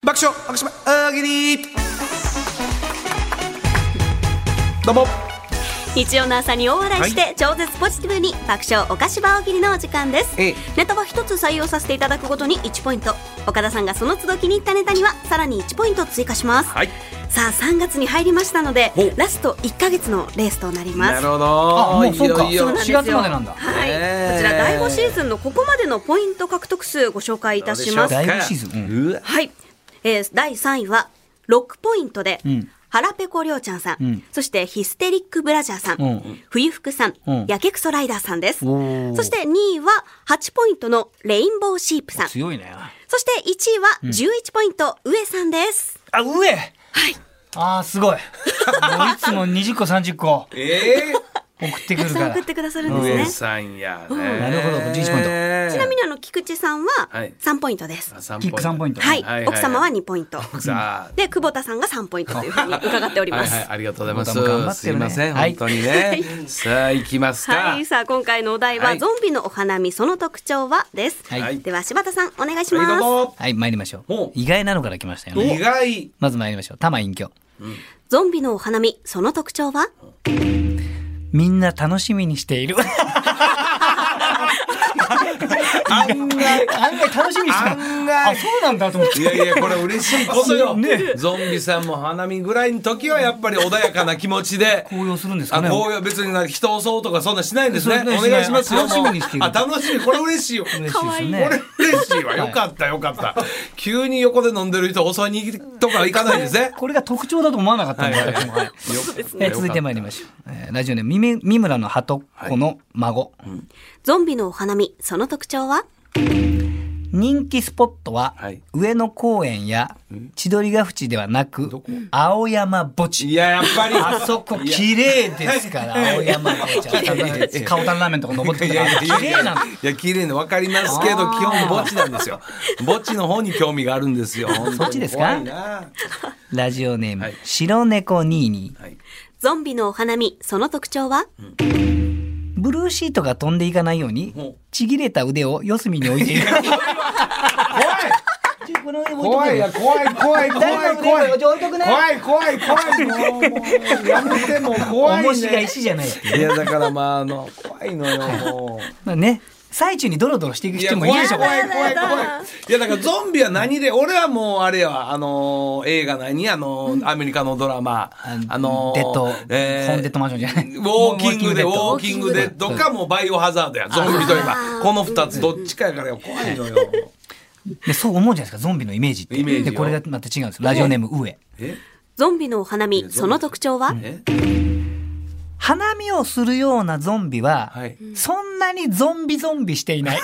爆笑爆笑大喜利。どうも日曜の朝に大笑いして、超絶ポジティブに爆笑おかしば大喜利のお時間です。ネタは一つ採用させていただくごとに1ポイント、岡田さんがその都度気に入ったネタにはさらに1ポイント追加します、さあ3月に入りましたのでラスト1ヶ月のレースとなります。 なるほど。 もうそうか、 いよいよ 4月までなんだ。 はい、こちら第5シーズンのここまでのポイント獲得数ご紹介いたします。 第5シーズン、 はい、第3位は6ポイントで、はらぺこりょうちゃんさん、そしてヒステリックブラジャーさん、冬服さん、やけくそライダーさんです。そして2位は8ポイントのレインボーシープさん。 強いね。 そして1位は11ポイント、上さんです。 あ、上。はい。あー、すごい。もういつも20個30個送ってくるから。 送ってくださるんですね。 上さんやね。 なるほど、11ポイント。 ちなみに菊池さんは3ポイントです。 キック3ポイント。 はい、奥様は2ポイント。で、久保田さんが3ポイントというふうに伺っております。 ありがとうございます。すいません、本当にね。さあ、行きますか。 はい、さあ、今回のお題は、ゾンビのお花見、その特徴はです。では、柴田さん、お願いします。 はい、参りましょう。意外なのから来ましたよね。 意外。 まず参りましょう。玉隠居。 ゾンビのお花見、その特徴はみんな楽しみにしている。案外楽しみにしてる。あ、そうなんだと思って。 いやいや、これ嬉しいことよ。ゾンビさんも花見ぐらいの時はやっぱり穏やかな気持ちで紅葉するんですかね。 紅葉、別に人を襲うとかそんなしないんですね。お願いしますよ。 楽しみにしている。 楽しみ。これ嬉しいよ。 嬉しいですね。 これ嬉しいわ。よかったよかった。急に横で飲んでる人襲いに行くとか行かないんですね。 これが特徴だと思わなかったんで、私も。続いて参りましょう。ラジオネーム三村の鳩子の孫。 ゾンビのお花見、その特徴は人気スポットは上野公園や千鳥ヶ淵ではなく青山墓地。 いや、やっぱりあそこ綺麗ですから。青山墓地、顔たんラーメンとか登ってたら綺麗なん。 いや、綺麗に分かりますけど、基本墓地なんですよ。墓地の方に興味があるんですよ。 そっちですか。ラジオネーム白猫ニーニー。 ゾンビのお花見、その特徴はブルーシートが飛んでいかないようにちぎれた腕を四隅に置いている。 怖いや怖い怖い怖い怖い置いとくね。 怖い怖い怖いもうやめてもう怖いね。 重しが石じゃないっていう。 いやだからまあ怖いのよもう。 まあね。最中にドロドロしていく人もいるでしょ。 怖い怖い怖い。いやだからゾンビは何で、俺はもうあれや映画何アメリカのドラマデッドホーンデッドマンションじゃない。 ウォーキングデッドかもうバイオハザードや。ゾンビといえばこの2つどっちかやから怖いのよ。 でそう思うじゃないですか、ゾンビのイメージって。でこれがまた違うんです。ラジオネーム上。 ゾンビのお花見、その特徴は花見をするようなゾンビは、そんなにゾンビしていない。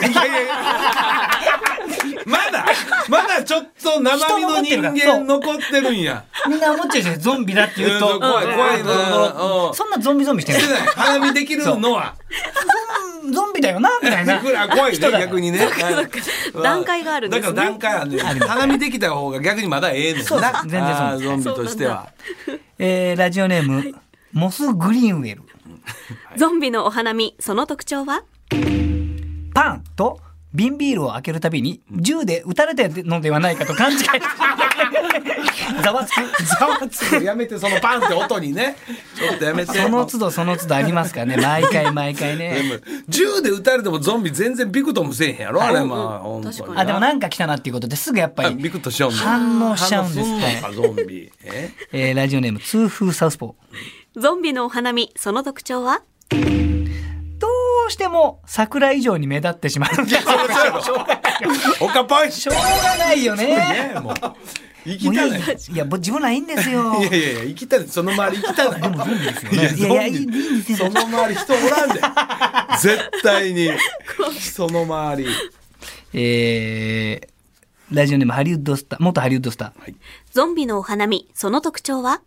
まだちょっと生身の人間残ってるんや。 みんな思っちゃうじゃん、ゾンビだって言うと。 怖いな。 そんなゾンビしてない。 花見できるのはゾンビだよなみたいな。 怖いね、逆にね。 段階があるんですね。 だから段階あるんで、花見できた方が逆にまだええねんな。 全然ゾンビとしては。 ラジオネームモスグリーンウェル。 ゾンビのお花見、その特徴はパンと瓶ビールを開けるたびに銃で撃たれてるのではないかと勘違い。ざわつく。 やめて、そのパンって音にね。ちょっとやめて。 その都度ありますからね。毎回ね。 銃で撃たれてもゾンビ全然ビクともせえへんやろ、あれ。まあ、でもなんか来たなっていうことですぐやっぱりビクとしちゃうんだ。 反応しちゃうんですね。 ゾンビ。 ラジオネーム痛風サウスポー。ゾンビのお花見、その特徴はどうしても桜以上に目立ってしまう。 おかぱい。 しょうがないよね。 もう生きたない。 いや、自分らいいんですよ。 いや生きたない。その周り生きたない。 でもゾンビですよね。いやいいんですよ。 その周り人おらんで。絶対に。その周り。ラジオネームハリウッドスター、元ハリウッドスター。 ゾンビのお花見、その特徴は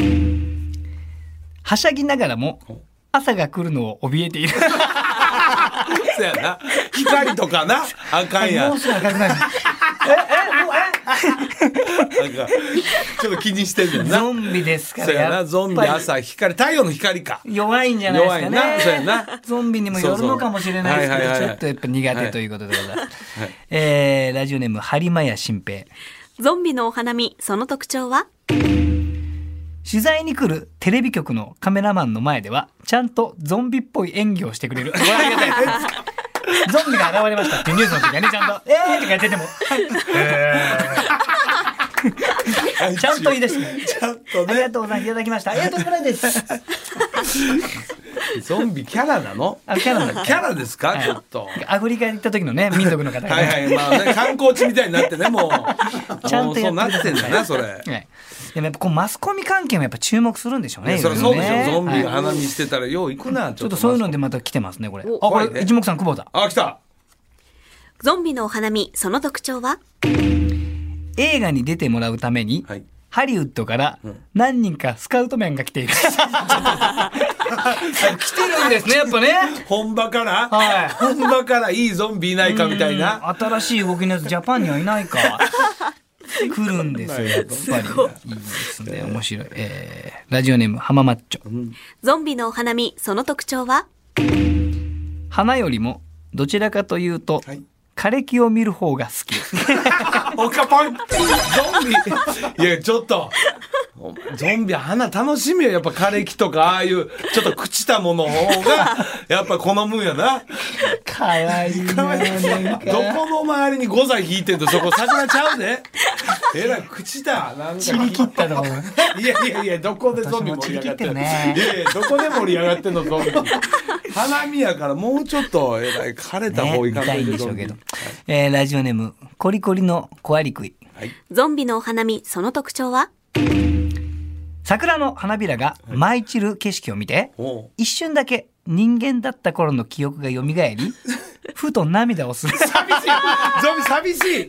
はしゃぎながらも朝が来るのを怯えている。 そうやな。光とかな。あかんやん。 もうすぐ明るくなる。 ちょっと気にしてるんだな。 ゾンビですから。 そうやな。ゾンビ朝光、太陽の光か。 弱いんじゃないですかね。 弱いな。そうやな。 ゾンビにもよるのかもしれないですけど、ちょっとやっぱ苦手ということでございます。ラジオネーム播磨屋新平。 ゾンビのお花見、その特徴は？ 取材に来るテレビ局のカメラマンの前ではちゃんとゾンビっぽい演技をしてくれる。これありがたいですゾンビが現れましたっていうニュースの時はね、ちゃんととかやっててもちゃんと言い出してちゃんとね、 ありがとうございます、いただきました、ありがとうございます。 ゾンビキャラなの？ キャラなんです。 キャラですか、はい、ちょっとアフリカに行った時のね、民族の方が、ね、 はいはい、まあね、観光地みたいになってね、もうちゃんとやってそうなってんだな、それ。はい、 でもやっぱこうマスコミ関係もやっぱ注目するんでしょうね。 それそうでしょ、ゾンビが花見してたらよう行くな。 ちょっとそういうのでまた来てますね、これ。これ一目散久保田。 来た。 ゾンビのお花見、その特徴は？ 映画に出てもらうために、はい、ハリウッドから何人かスカウトマンが来ている。来てるんですね、やっぱね。 本場から、 はい、 本場からいいゾンビいないかみたいな。 新しい動きのやつジャパンにはいないか。来るんですよ、やっぱり。いいですね、面白い。ラジオネーム浜マッチョ。 ゾンビのお花見、その特徴は？ 花よりもどちらかというと、はい、枯れ木を見る方が好き。 おかぱんゾンビ。いやちょっとゾンビ花楽しみよ、やっぱ枯れ木とかああいうちょっと朽ちたもの方がやっぱ好むんやな。 かわいいな。どこの周りに5歳引いてんとそこ桜ちゃうで。えらい朽ちたなんか散り切ったとこ。 いやどこでゾンビ盛り上がってんの、 ね、 いやどこで盛り上がってんのゾンビ。花見やからもうちょっとえらい枯れた方いかないでしょうけど、 ラジオネームコリコリの小アリクイ、 はい、ゾンビのお花見、その特徴は？ 桜の花びらが舞い散る景色を見て、はい、一瞬だけ人間だった頃の記憶が蘇りふと涙をする。 寂しいゾンビ寂しい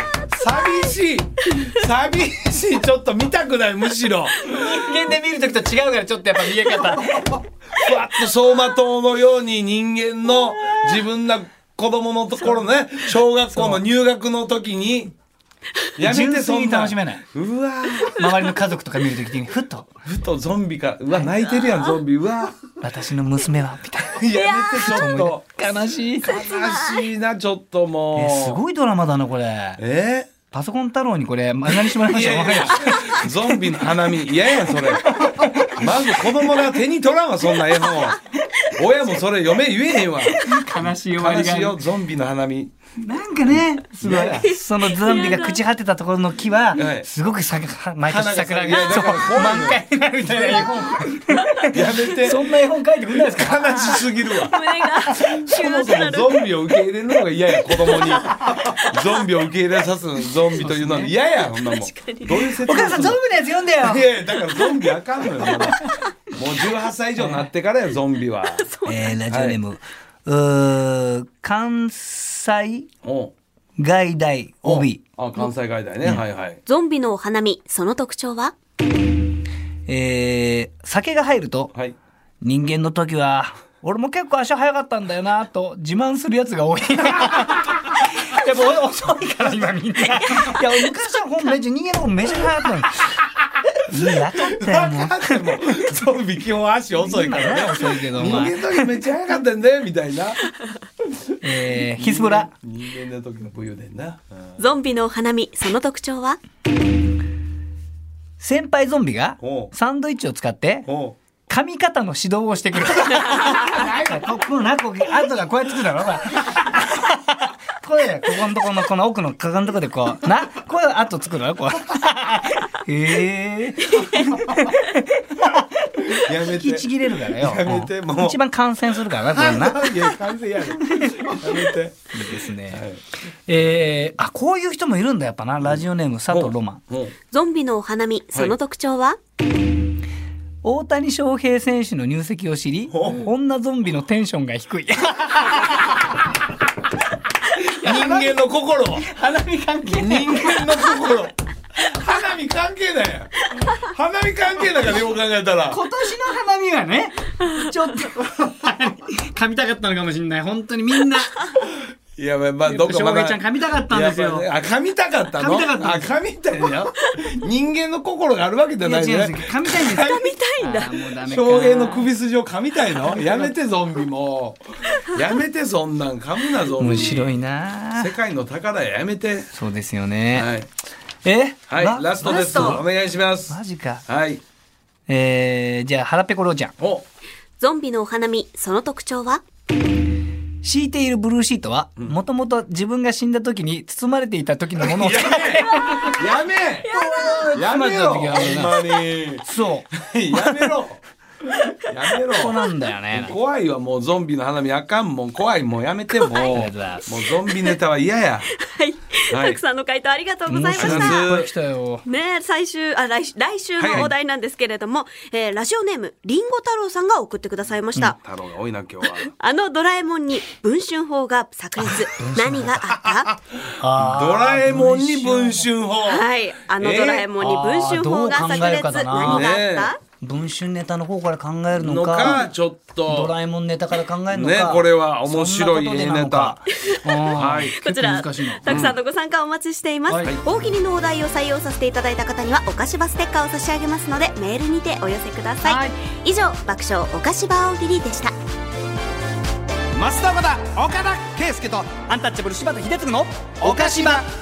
寂しい、ちょっと見たくない、むしろ人間で見るときと違うからちょっとやっぱ見え方ふわっと走馬灯のように人間の自分の子供のところね、小学校の入学の時にやめて、そんな楽しめない。 うわ周りの家族とか見るときにふとゾンビか、うわ泣いてるやんゾンビ、うわ私の娘はみたいな。やめて、ちょっと悲しいな、ちょっともう、 すごいドラマだなこれ。パソコン太郎にこれ漫画にしてもらいましたよ。 ゾンビの花見嫌やんそれ。まず子供が手に取らんわそんな絵本。親もそれ読め言えへんわ。 悲しい終わりが。 悲しいよゾンビの花見。 なんかね、すごいそのゾンビが朽ち果てたところの木はすごく毎年桜が満開になるみたいな絵本。 やめて。 そんな絵本書いてくれないですか。 悲しすぎるわ。 胸がそもそもゾンビを受け入れるのが嫌や、子供にゾンビを受け入れさすゾンビというのは嫌や。そんなもんどういう説明。 お母さんゾンビのやつ読んでよ。 いやだからゾンビあかんのよ。もう18歳以上になってからやゾンビは。 ラジオネーム、関西外大帯。 関西外大ね、はいはい。 ゾンビのお花見、その特徴は？ 酒が入ると、はい、人間の時は俺も結構足早かったんだよなと自慢するやつが多い。やっぱ遅いから今みんな。いや昔はほんと人間の方めちゃ早かったの。いやったよもう。 ゾンビ基本足遅いからね。 遅いけど人間の時めっちゃ早かったんだよみたいな。 ヒスブラ。 人間の時の武勇伝な。 ゾンビのお花見、その特徴は？ 先輩ゾンビがサンドイッチを使って噛み方の指導をしてくる。こうな、こう後がこうやってくるだろ。これここのとこのこの奥のかかのとこでこうな、これ後作るのこう。 やめて。 引きちぎれるからよ。 やめてもう。 一番感染するからなこれな。 いや感染やめて。やめて。いいですね。こういう人もいるんだやっぱな。ラジオネーム佐藤ロマン。 ゾンビのお花見、その特徴は？ 大谷翔平選手の入籍を知り、女ゾンビのテンションが低い。 人間の心。 花見関係ない。 人間の心。花見関係ないや。花見関係ないからよく考えたら。 今年の花見はね、ちょっと噛みたかったのかもしれない。本当にみんな。 いやまあどっか翔平ちゃん噛みたかったんですよ。 噛みたかったの？噛みたいよ。人間の心があるわけじゃないね。 噛みたいんです。 噛みたいんだ。 翔平の首筋を噛みたいの？やめてゾンビも。やめてそんなん噛むなゾンビ。 面白いな。 世界の宝やめて。 そうですよね。 はい、ラストです。お願いします。 マジか。 はい。 じゃあ腹ペコローちゃん。 ゾンビのお花見、その特徴は？ 敷いているブルーシートはもともと自分が死んだ時に包まれていた時のものを使ってやめろほんまにそうやめろやめろ。 そうなんだよね。 怖いわ、もうゾンビの花見あかんもん。怖い、もうやめてもう。もうゾンビネタは嫌や。 はい、たくさんの回答ありがとうございました。ね、来週のお題なんですけれども、ラジオネームりんご太郎さんが送ってくださいました。 太郎が多いな今日は。ドラえもんに文春砲が炸裂。何があった？ ドラえもんに文春砲。 はい、ドラえもんに文春砲が炸裂。何があった？ 文春ネタの方から考えるのか、 ちょっとドラえもんネタから考えるのか、 ね、これは面白いネタ。 はい、こちらたくさんのご参加お待ちしています。大喜利のお題を採用させていただいた方にはお菓子場ステッカーを差し上げますので、メールにてお寄せください。以上、爆笑お菓子場大喜利でした。 増田岡田圭佑とアンタッチャブル柴田秀嗣のお菓子場。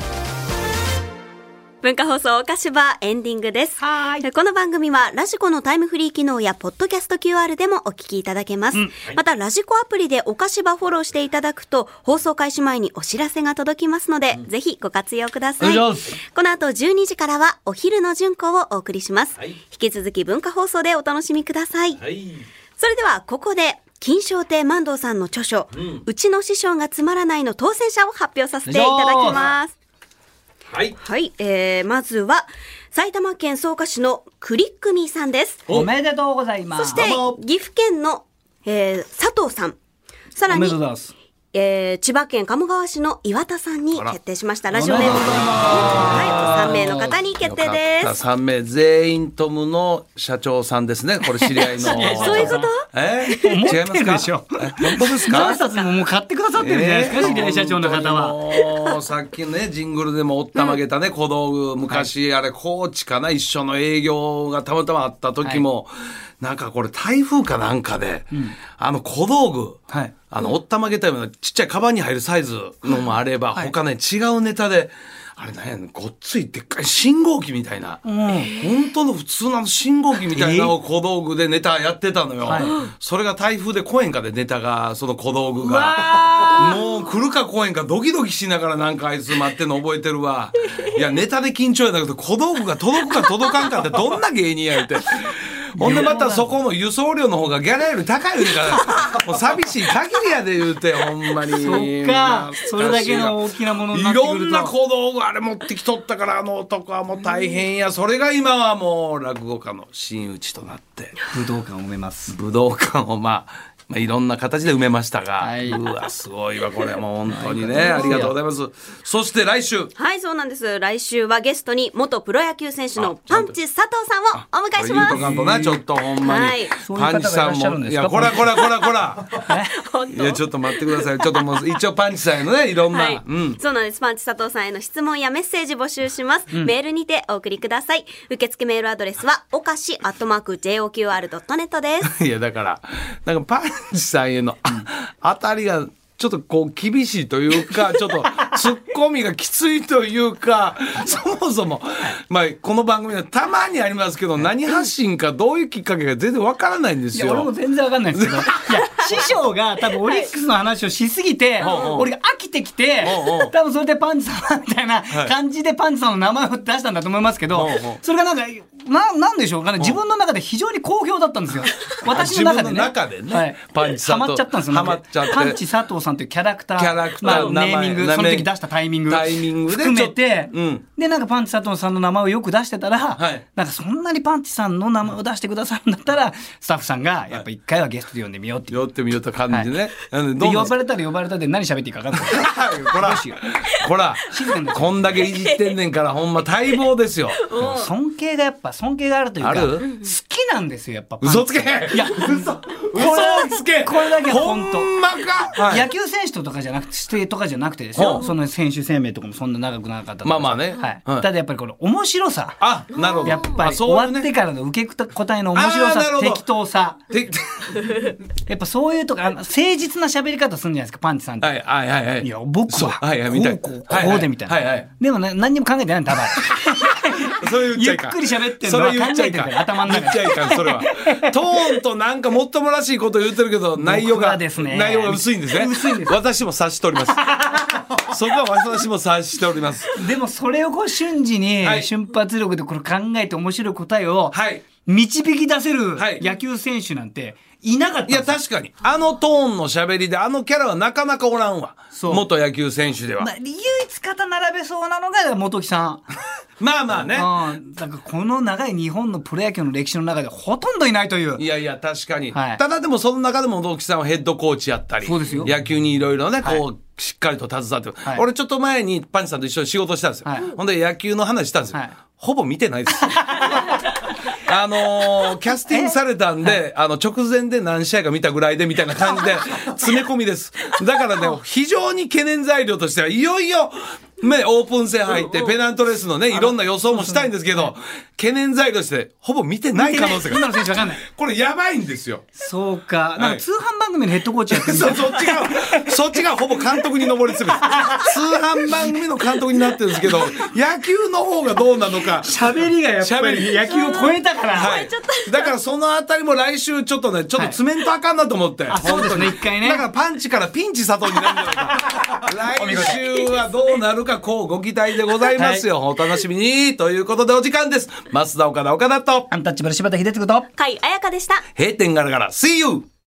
文化放送お菓子場エンディングです。この番組はラジコのタイムフリー機能やポッドキャスト QR でもお聞きいただけます。またラジコアプリでお菓子場フォローしていただくと放送開始前にお知らせが届きますので、ぜひご活用ください。この後12時からはお昼の順子をお送りします。引き続き文化放送でお楽しみください。それではここで金賞亭万堂さんの著書、うちの師匠がつまらないの当選者を発表させていただきます。はい、まずは埼玉県草加市のクリックミーさんです。 おめでとうございます。 そして岐阜県の、佐藤さん、さらに千葉県鴨川市の岩田さんに決定しました。ラジオネーム3名の方に決定です。 3名全員トムの社長さんですね。これ知り合いのそういうこと？ 違いますか？ 本当ですか？ 何冊ももう買ってくださってるじゃないですか、知り合い社長の方は。 さっきのねジングルでもおったまげたね、小道具、昔あれ高知かな、一緒の営業がたまたまあった時も、なんかこれ台風かなんかで、小道具、おったまげたようなちっちゃいカバンに入るサイズのもあれば、他ね違うネタで、あれね、ごっついでっかい信号機みたいな、本当の普通の信号機みたいな小道具でネタやってたのよ。それが台風で来えんかで、ネタが、その小道具が。もう来るか来えんかドキドキしながらなんかあいつ待ってんの覚えてるわ。いや、ネタで緊張やなくて小道具が届くか届かんかってどんな芸人や言うて。ほんでまたそこの輸送料の方がギャラより高いから、もう寂しい限りやで言うて、ほんまに。 そっか、それだけの大きなものになってくると。 いろんな小道具あれ持ってきとったから、あの男はもう大変や。それが今はもう落語家の真打ちとなって。 武道館を埋めます。 武道館をいろんな形で埋めましたが、うわすごいわこれ、もう本当にね、ありがとうございます。そして来週、 はい、そうなんです。来週はゲストに元プロ野球選手のパンチ佐藤さんをお迎えします。 ちょっとほんまに、パンチさんも、いやこらいやちょっと待ってください。ちょっともう一応パンチさんへのね、いろんな、 そうなんです。パンチ佐藤さんへの質問やメッセージ募集します。メールにてお送りください。受付メールアドレスはおかし@joqr.net です。 いやだからなんかパンチさんへの当たりがちょっとこう厳しいというか、ちょっとツッコミがきついというか、そもそもこの番組はたまにありますけど、何発信かどういうきっかけか全然わからないんですよ。 いや俺も全然わかんないんですけど、いや師匠が多分オリックスの話をしすぎて、俺が飽きてきて、多分それでパンチさんみたいな感じでパンチさんの名前を出したんだと思いますけど、それがなんでしょうかね、自分の中で非常に好評だったんですよ。私の中でね、 パンチさんとハマっちゃったんですよ。パンチ佐藤さんというキャラクター、ネーミング、その時出したタイミング含めて、でなんかパンチ佐藤さんの名前をよく出してたら、なんかそんなにパンチさんの名前を出してくださるんだったら、スタッフさんがやっぱ一回はゲストで呼んでみようって呼ってみようと感じでね。 で呼ばれたらで何喋っていいか分かんない。 こらこんだけいじってんねんから、ほんま待望ですよ。 尊敬があるというか、好きなんですよやっぱ。 嘘つけ。 いや嘘つけ。 これだけは本当。 ほんまか。 野球選手とかじゃなくて指定とかじゃなくてですよ、その選手生命とかもそんな長くなかったとか、 まあまあね、 はい、ただやっぱりこの面白さ、 なるほど、 やっぱり終わってからの受け答えの面白さ、適当さ、やっぱそういうとか誠実な喋り方するんじゃないですか、パンチさんって。いや僕はこうでみたいな、でも何にも考えてないんだ、ただそれ言っちゃいかん、 ゆっくり喋ってんのは考えてるから頭の中で言っちゃいかん、それはトーンとなんかもっともらしいこと言ってるけど内容が薄いんですね。私も察しておりますそこは私も察しております。 でもそれをこう瞬時に瞬発力でこれ考えて面白い答えを導き出せる野球選手なんていなかったんですよ。 いや確かにあのトーンの喋りであのキャラはなかなかおらんわ、元野球選手では。 唯一肩並べそうなのが本木さんまあまあね、 だからこの長い日本のプロ野球の歴史の中でほとんどいないという。 いやいや確かに、ただでもその中でも本木さんはヘッドコーチやったり、 そうですよ、 野球にいろいろねこうしっかりと携わってる、俺ちょっと前にパンチさんと一緒に仕事したんですよ、ほんで野球の話したんですよ、ほぼ見てないですキャスティングされたんで、直前で何試合か見たぐらいでみたいな感じで詰め込みです。だからね非常に懸念材料としてはいよいよオープン戦入ってペナントレースのねいろんな予想もしたいんですけど、懸念材料としてほぼ見てない可能性が、 今の選手わかんない、 これやばいんですよ。 そうか、なんか通販番組のヘッドコーチやってるそっちがほぼ監督に上り詰め通販番組の監督になってるんですけど、野球の方がどうなのか、 喋りがやっぱり野球を超えたから、 だからそのあたりも来週ちょっと詰めんとあかんなと思って、 そうですね、一回ね、 だからパンチからピンチ佐藤になるんじゃないか来週はどうなるかこうご期待でございますよ、お楽しみにということでお時間です。増田岡田とアンタッチャブル柴田秀嗣と甲斐彩香でした。 閉店ガラガラ See you。